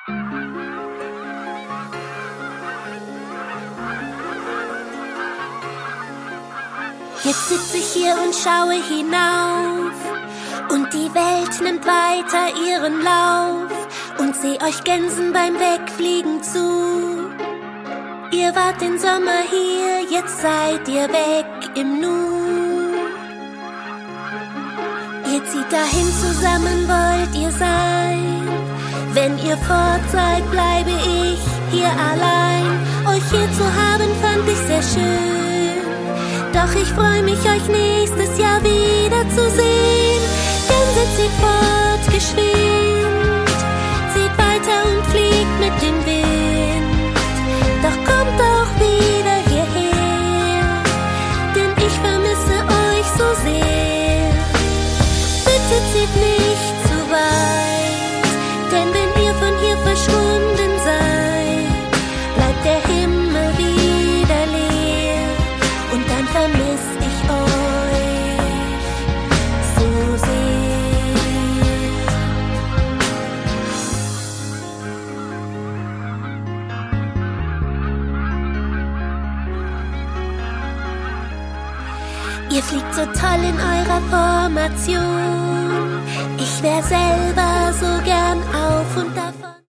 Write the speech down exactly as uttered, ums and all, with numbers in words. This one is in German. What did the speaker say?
Jetzt sitze ich hier und schaue hinauf und die Welt nimmt weiter ihren Lauf und seh euch Gänsen beim Wegfliegen zu. Ihr wart den Sommer hier, jetzt seid ihr weg im Nu. Ihr zieht dahin, zusammen wollt ihr sein. Wenn ihr fort seid, bleibe ich hier allein. Euch hier zu haben, fand ich sehr schön. Doch ich freu mich, euch nächstes Jahr wiederzusehen. Gänse zieht fort, geschwind, zieht weiter und fliegt mit dem Wind. Doch kommt auch wieder hierher, denn ich vermisse euch so sehr. Bitte zieht nicht zu weit, denn wenn ihr von hier verschwunden seid, bleibt der Himmel wieder leer und dann vermiss ich euch so sehr. Ihr fliegt so toll in eurer Formation. Ich wär selber so gern auf und davon.